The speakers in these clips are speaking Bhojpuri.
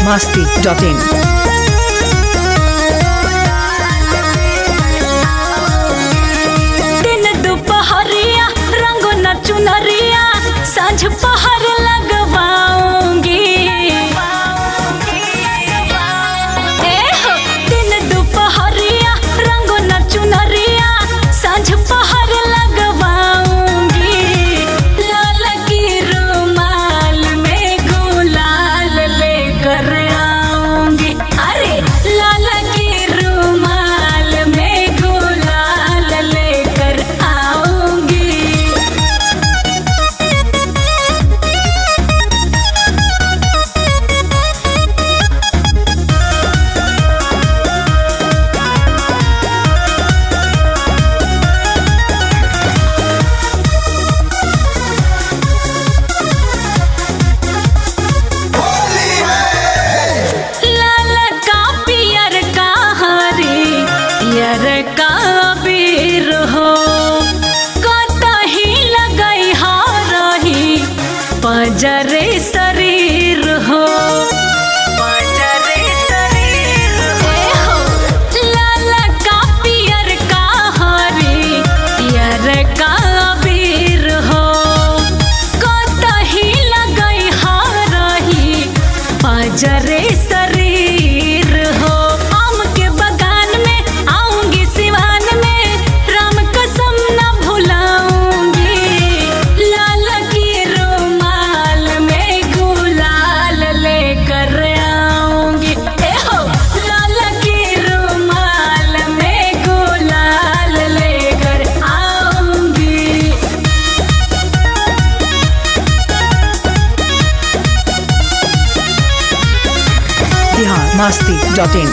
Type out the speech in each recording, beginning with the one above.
biharmasti.in। दिन दोपहरिया रंगो न चुनरिया सांझ पहर लगवाऊंगी। दिन दोपहरिया रंगो न चुनरिया सांझ पहर लगवाऊंगी। लाल की रुमाल में गुलाल लेकर आऊंगी। अरे लाल की रुमाल में गुलाल लेकर आऊंगी। लाल का पियर का हरियर का अबीर हो कतही लगई रही पजरे शरीर हो। पजरे शरीर हो। लाल का पियर का हरियर का अबीर हो कतही लगई रही पजरे शरीर हो। आम के बगान में आऊंगी सिवान में राम कसम न भुलाऊंगी। लाल की रुमाल में गुलाल लेकर आऊंगी। एहो लाल की रुमाल में गुलाल लेकर आऊंगी। biharmasti.in।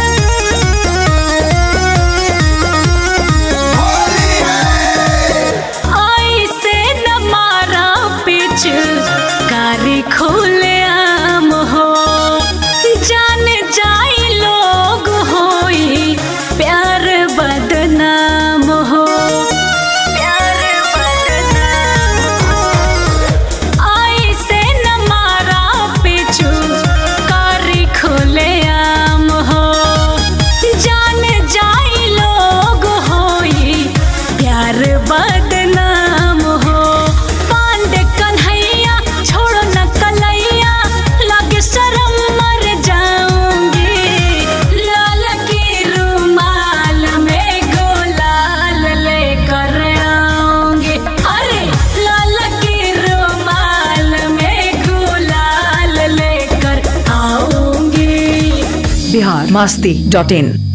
ऐसे न मारा पिच कारी खुले आम हो जान जाई लोग होई प्यार बदनाम हो। प्यार बदनाम हो। ऐसे न मारा पिचू कारी खुले आम हो जान जाई लोग होई प्यार बदनाम हो। पांडे कन्हैया छोड़ो न कलैया लागे शर्म मर जाऊंगी। लाल की रुमाल में गुलाल लेकर आऊंगी। अरे लाल की रुमाल में गुलाल लेकर आऊंगी। biharmasti.in।